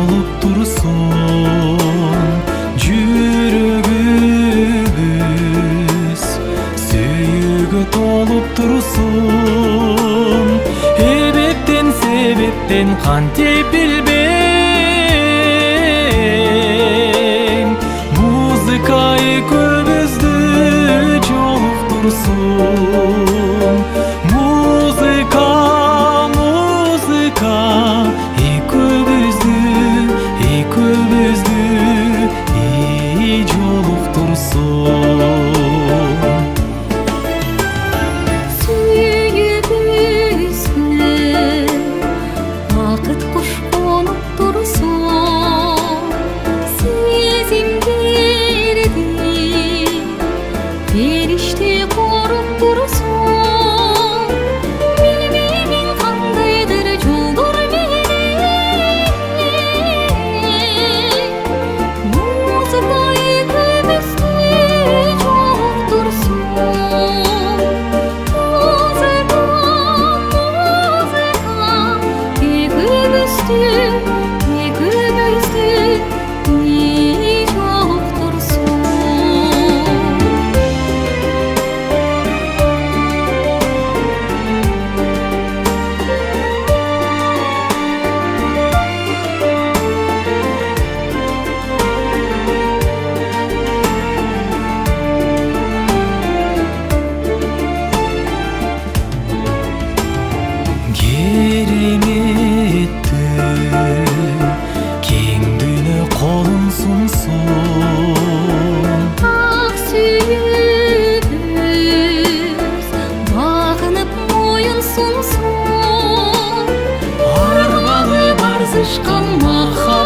толуп турсун жүрөгүбүз, сүйүүгө толуп турсун. Эбептен себептен кантип билбейм, музыка экөөбүздү жолуктурсун. Музыка экөөбүздү жолуктурсун. Сүйүүбүзгө бакыт куш конуп турсун. Сезимдерди периште коруп турсун. Билбеймин кандайдыр жолдор менен музыка экөөбүздү жолуктурсун. Музыка экөөбүздү жолуктурсун. Кереметтүү кең дүйнө колун сунсун. Ак сүйүүбүз багынып моюн сунсун. Арманы бар зышкан махаббат